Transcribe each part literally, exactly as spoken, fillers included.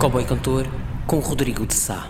Cowboy Cantor com Rodrigo de Sá.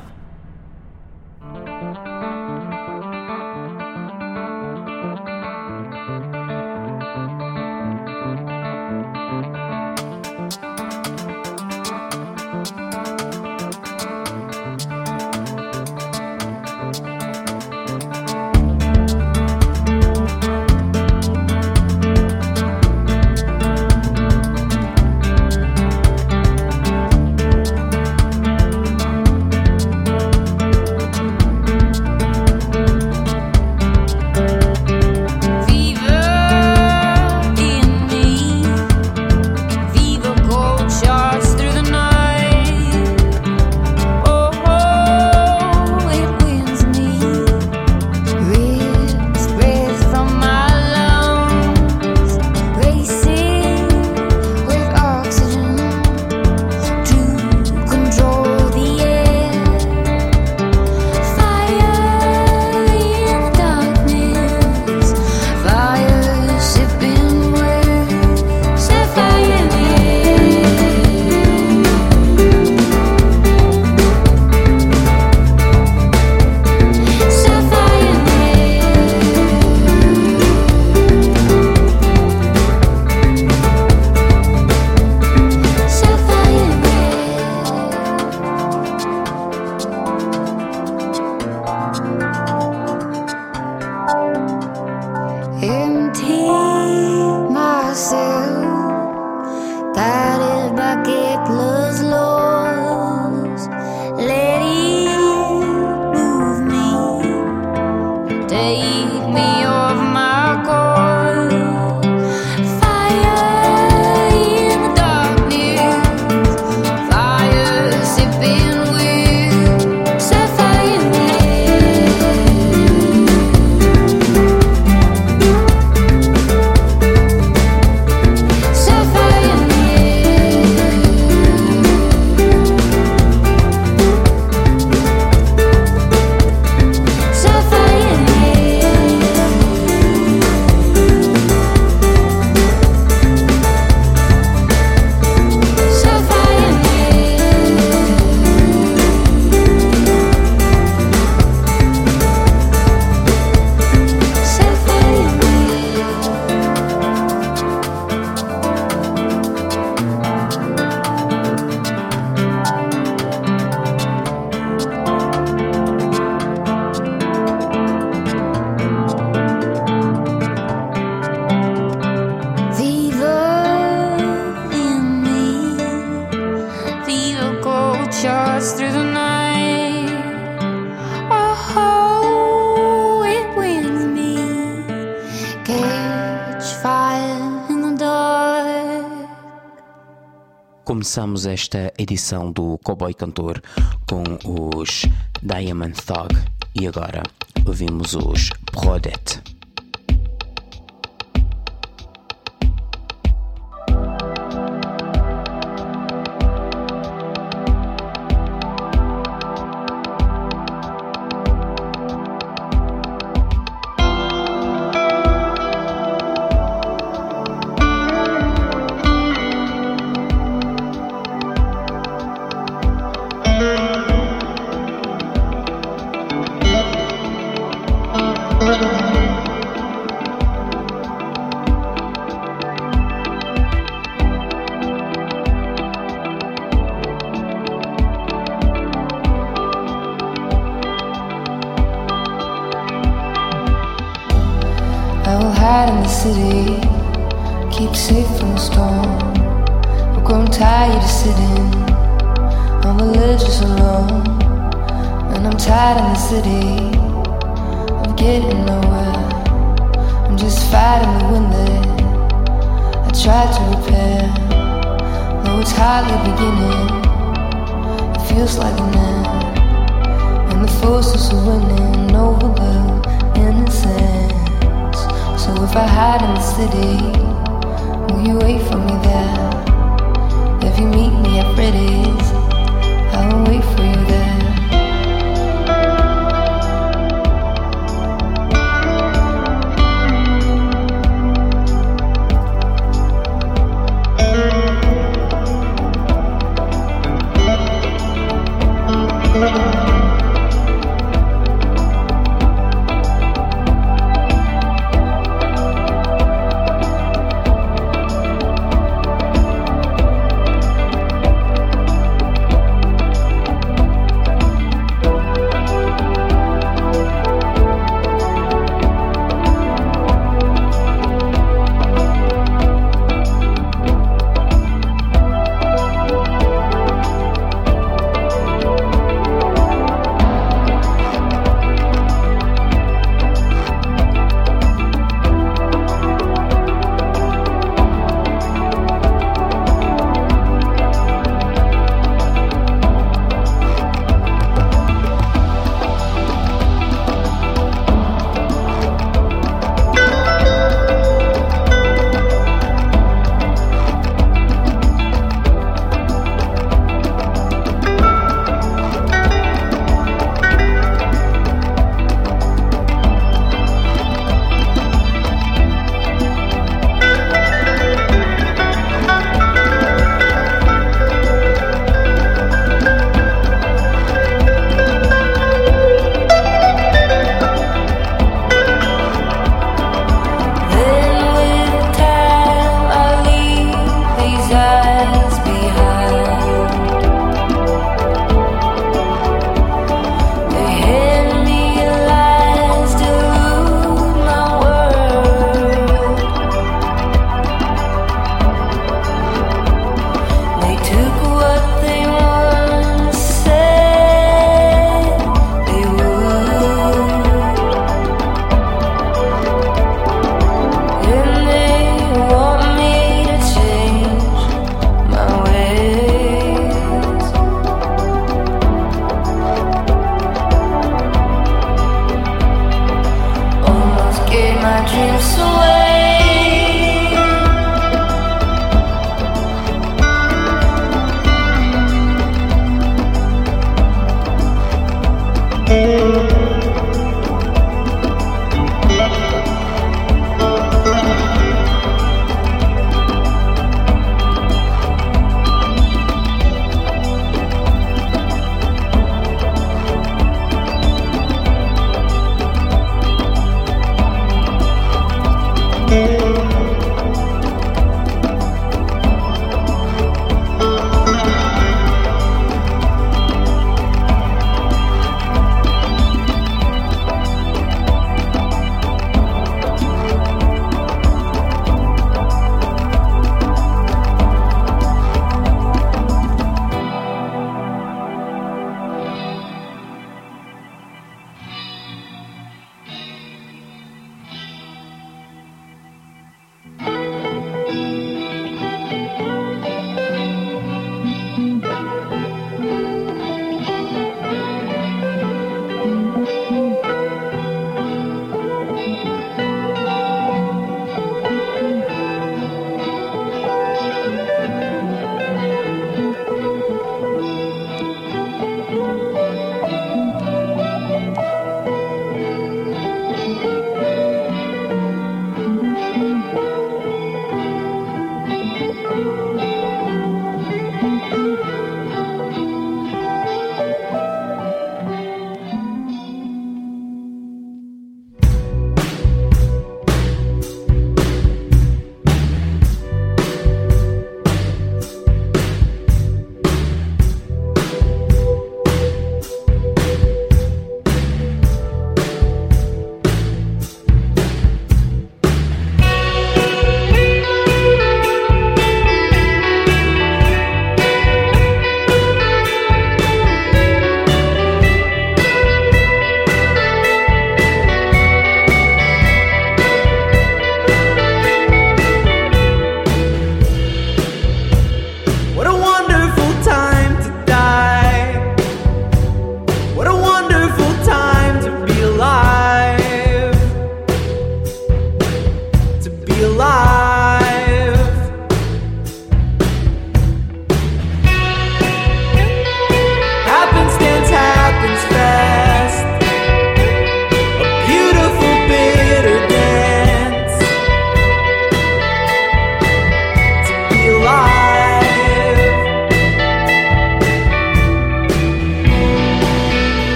Começamos esta edição do Cowboy Cantor com os Diamond Thug e agora ouvimos os Brodette. City, keep safe from the storm. I've grown tired of sitting on the ledges alone, and I'm tired in the city of getting nowhere. I'm just fighting the wind that I tried to repair. Though it's hardly beginning, it feels like an end, and the forces are winning over the innocent. So if I hide in the city, will you wait for me there? If you meet me at Freddy's, I will wait for you there.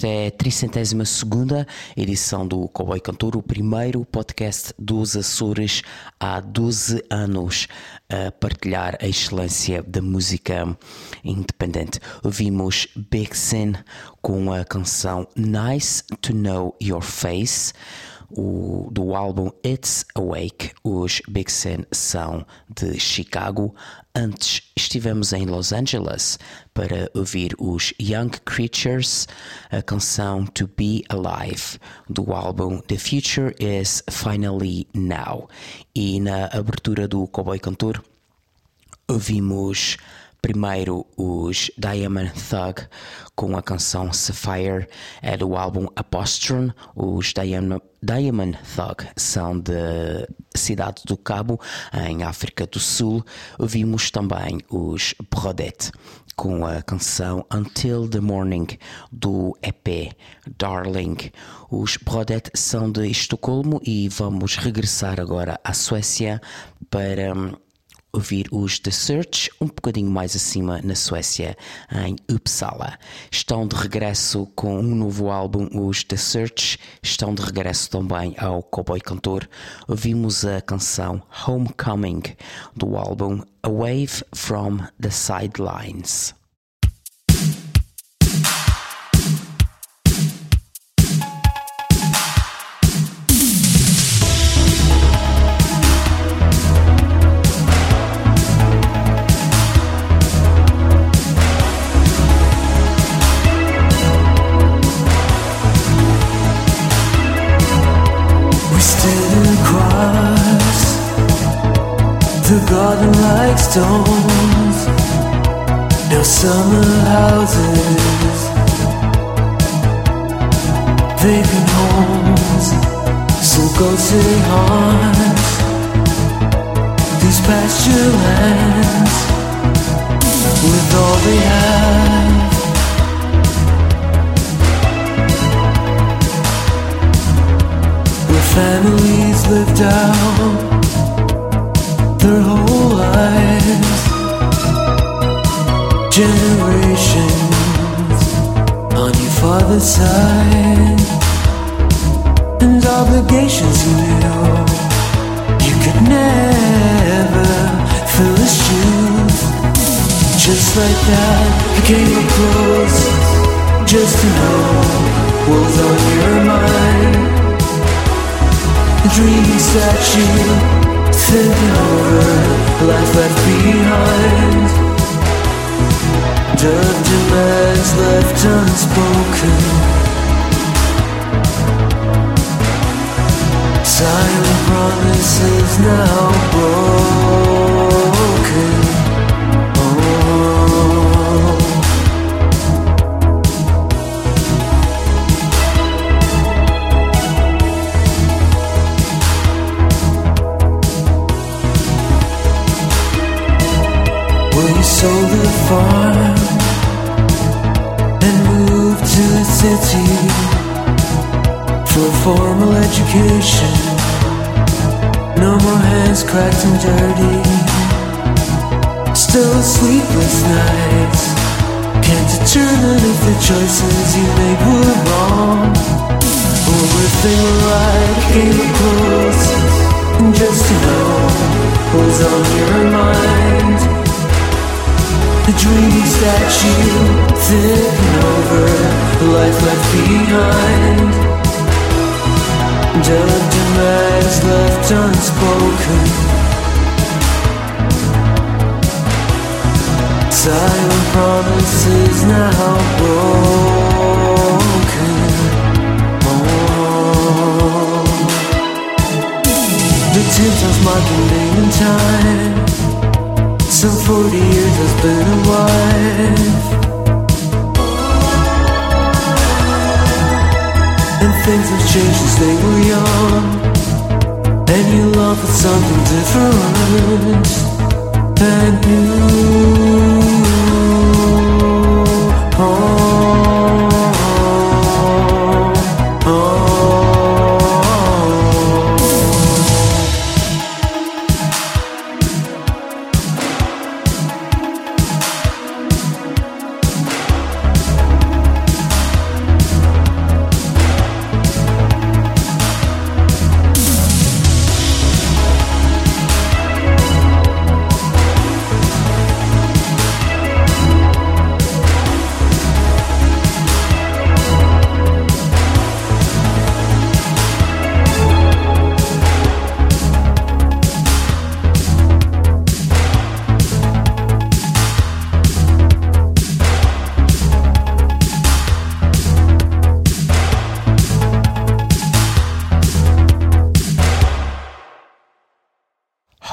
esta é a tricentésima segunda edição do Cowboy Cantor, o primeiro podcast dos Açores há doze anos a partilhar a excelência da música independente. Ouvimos Big Sin com a canção Nice to Know Your Face, O, do álbum It's Awake. Os Big Sin são de Chicago. Antes estivemos em Los Angeles para ouvir os Young Creatures, a canção To Be Alive, do álbum The Future Is Finally Now. E na abertura do Cowboy Cantor ouvimos primeiro os Diamond Thug com a canção Sapphire, é do álbum Apostron. Os Diamond, Diamond Thug são de Cidade do Cabo, em África do Sul. Ouvimos também os Brodette com a canção Until the Morning, do E P Darling. Os Brodette são de Estocolmo e vamos regressar agora à Suécia para ouvir os The Search, um bocadinho mais acima na Suécia, em Uppsala. Estão de regresso com um novo álbum, os The Search. Estão de regresso também ao Cowboy Cantor. Ouvimos a canção Homecoming, do álbum A Wave from the Sidelines. The garden like stones, no summer houses, vacant homes, so go say haunts these pasture lands with all they have. Where families lived out their whole lives, generations on your father's side, and obligations you knew you could never fill his shoes. Just like that, you came up close, just to know what was on your mind. A dreamy statue thinking over life left behind. Dove demands left unspoken. Silent promises now broken. Oh. Sold the farm and moved to the city for formal education. No more hands cracked and dirty. Still sleepless nights. Can't determine if the choices you made were wrong or if they were right. Came up close and just to know what was on your mind. The dreamy statue, thinking over life left behind. Dove demands left unspoken. Silent promises now broken. Oh. The tinsel's marking name and time. Some forty years has been a wife, and things have changed since they were young. And you love for something different and new. Oh, oh, oh.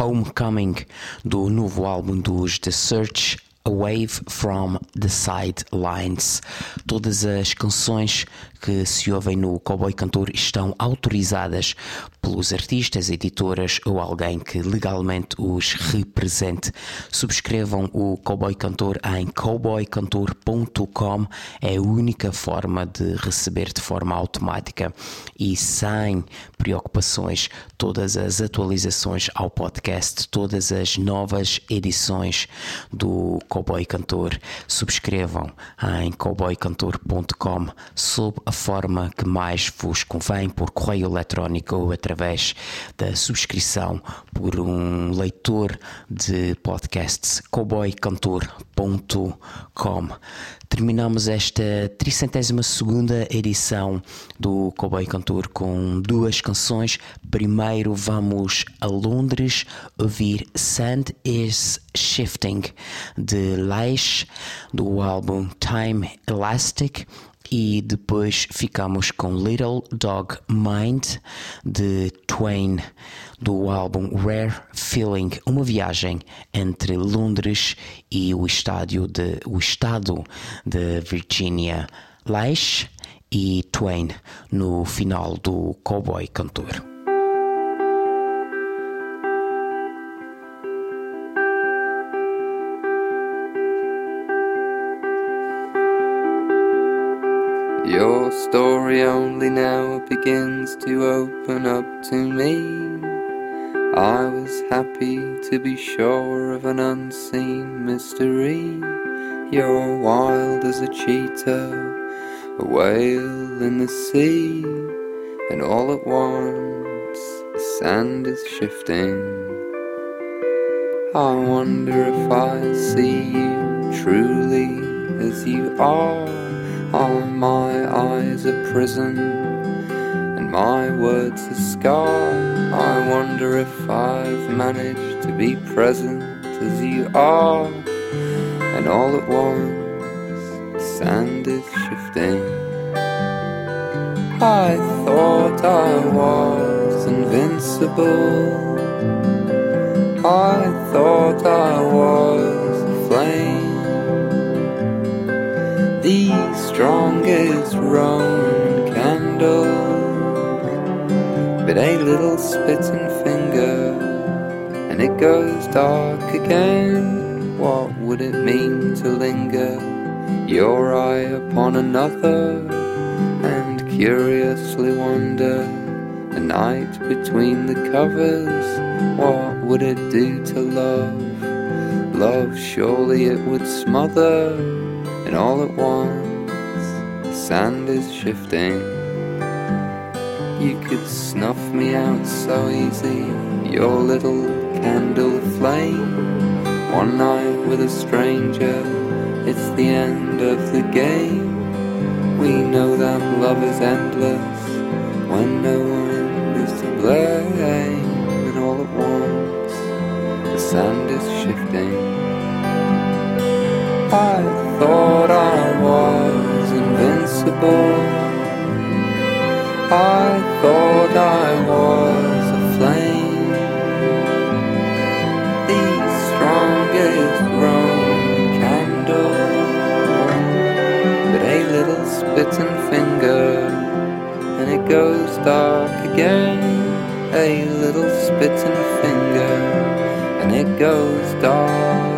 Homecoming, do novo álbum dos The Search, A Wave from the Sidelines. Todas as canções que se ouvem no Cowboy Cantor estão autorizadas pelos artistas, editoras ou alguém que legalmente os represente. Subscrevam o Cowboy Cantor em cowboy cantor ponto com. É a única forma de receber de forma automática e sem preocupações todas as atualizações ao podcast, todas as novas edições do Cowboy Cantor. Subscrevam em cowboy cantor ponto com sob a forma que mais vos convém, por correio eletrónico ou através da subscrição por um leitor de podcasts, cowboy cantor ponto com. Terminamos esta tricentésima segunda edição do Cowboy Cantor com duas canções. Primeiro vamos a Londres ouvir Sand is Shifting de Laish, do álbum Time Elastic. E depois ficamos com Little Dog Mind de Twain, do álbum Rare Feeling, uma viagem entre Londres e o, estádio de, o estado de Virgínia. Laish e Twain no final do Cowboy Cantor. Your story only now begins to open up to me. I was happy to be sure of an unseen mystery. You're wild as a cheetah, a whale in the sea, and all at once the sand is shifting. I wonder if I see you truly as you are. Are my eyes a prison and my words a scar? I wonder if I've managed to be present as you are. And all at once the sand is shifting. I thought I was invincible. I thought I was a flame, the strongest Roman candle, but a little spitting finger and it goes dark again. What would it mean to linger, your eye upon another, and curiously wonder, a night between the covers? What would it do to love? Love, surely it would smother. And all at once the sand is shifting. You could snuff me out so easy, your little candle flame. One night with a stranger, it's the end of the game. We know that love is endless when no one is to blame. And all at once the sand is shifting. I thought I was invincible. I thought I was a flame, the strongest Roman candle, but a little spitting finger and it goes dark again. A little spitting finger and it goes dark.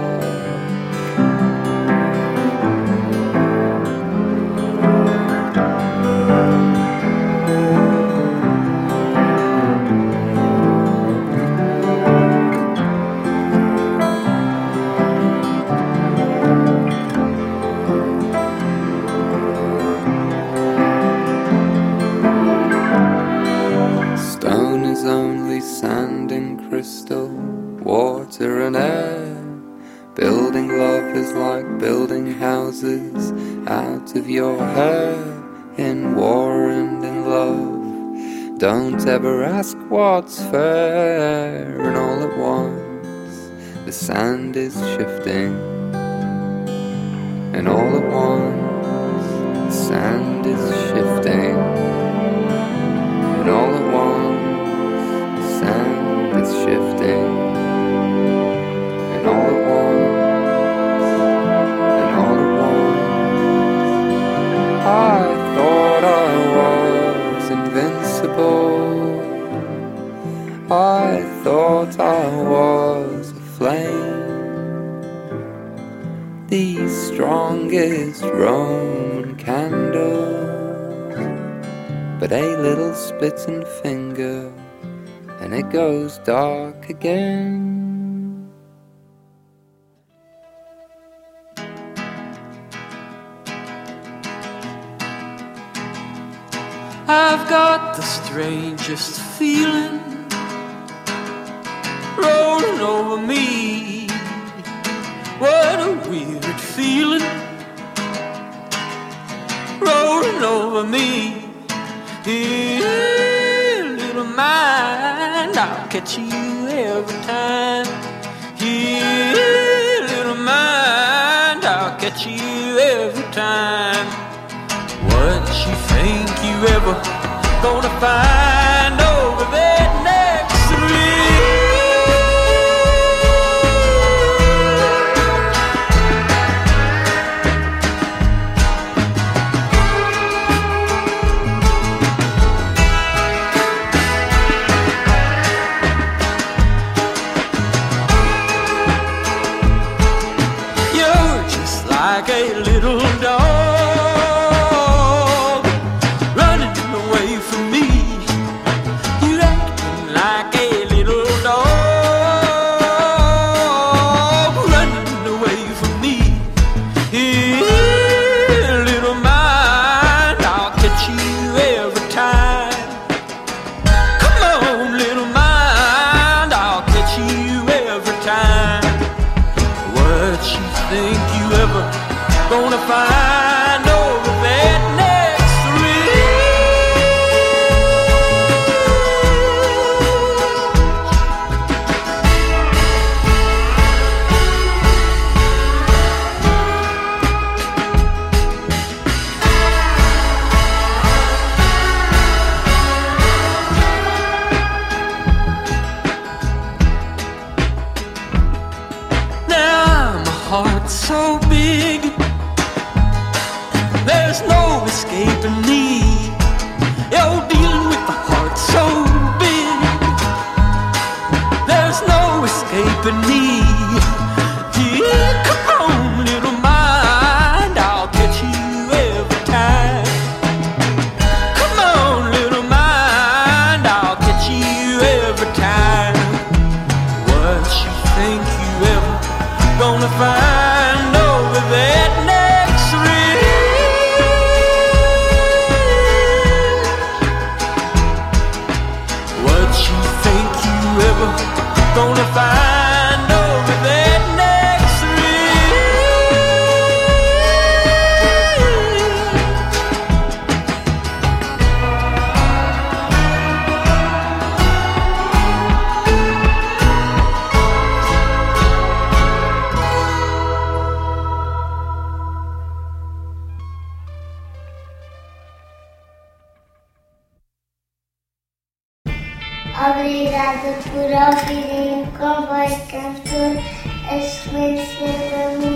Water and air. Building love is like building houses out of your hair. In war and in love, don't ever ask what's fair. And all at once the sand is shifting. And all at once the sand is shifting. And all at once the sand is shifting. all at once, and all at once, I thought I was invincible. I thought I was a flame, the strongest Roman candle, but a little spitting finger, and it goes dark again. I've got the strangest feeling rolling over me. What a weird feeling rolling over me. Here, little mind, I'll catch you every time. Here, little mind, I'll catch you every time. What you think you ever gonna find over there next to me? You're just like a little dog running away from me. You're acting like a little dog running away from me. Here, little mind, I'll catch you every time. Come on, little mind, I'll catch you every time. What you think you ever gonna find over there next to me? Now my heart's so big, there's no escaping me. You're dealing with a heart so big, there's no escaping me. Yeah, come on, little mind, I'll catch you every time. Come on, little mind, I'll catch you every time. What you think you ever gonna find over that next ridge? What you think you ever gonna find over that next Obrigado por ouvirem o Comboio Cantor, a excelência da música.